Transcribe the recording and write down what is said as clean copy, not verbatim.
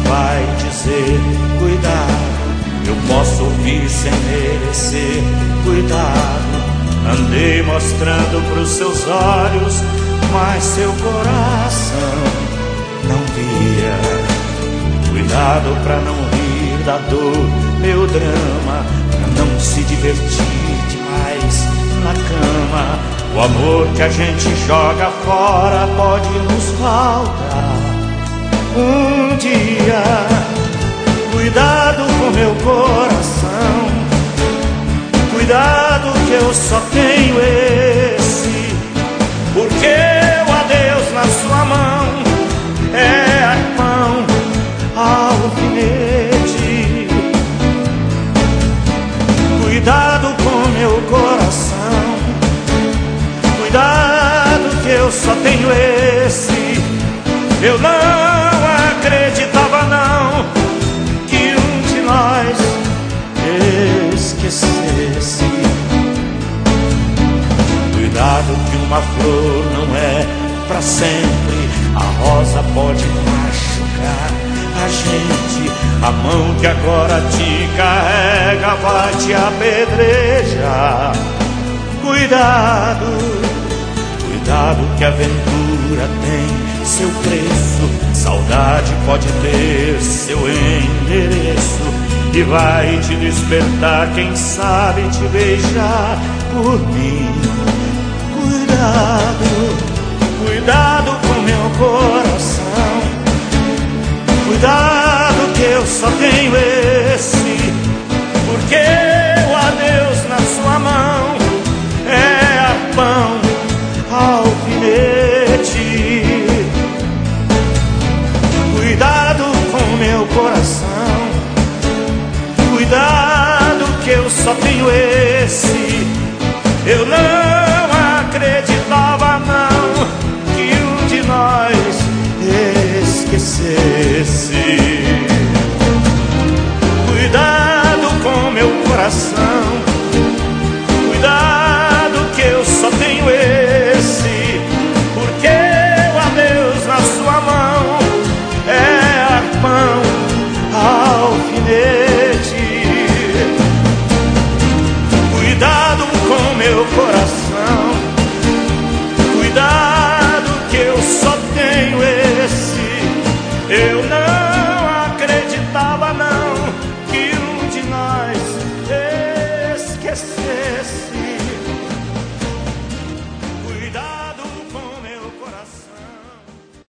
vai dizer: cuidado. Eu posso ouvir sem merecer: cuidado. Andei mostrando pros seus olhos, mas seu coração não via. Cuidado pra não rir da dor, meu drama, pra não se divertir demais na cama. O amor que a gente joga fora pode nos faltar um dia. Cuidado com meu coração, cuidado que eu só tenho esse, porque o adeus na sua mão é arpão, alfinete. Cuidado com meu coração, cuidado que eu só tenho esse. Eu não acreditava não que um de nós esquecesse. Cuidado que uma flor não é pra sempre, a rosa pode machucar a gente. A mão que agora te carrega vai te apedrejar. Cuidado, cuidado que a aventura tem seu preço. Saudade pode ter seu endereço e vai te despertar, quem sabe te beijar por mim. Cuidado, cuidado com meu coração, cuidado que eu só tenho esse, porque o adeus na sua mão é arpão, alfinete. Cuidado com meu coração, cuidado que eu só tenho esse. Eu não acreditava não que um de nós esquecesse. Cuidado com meu coração, cuidado que eu só tenho esse, porque o adeus na sua mão é arpão, alfinete. Cuidado com meu coração, cuidado que eu só tenho esse. Eu não acreditava não que um de nós esquecesse.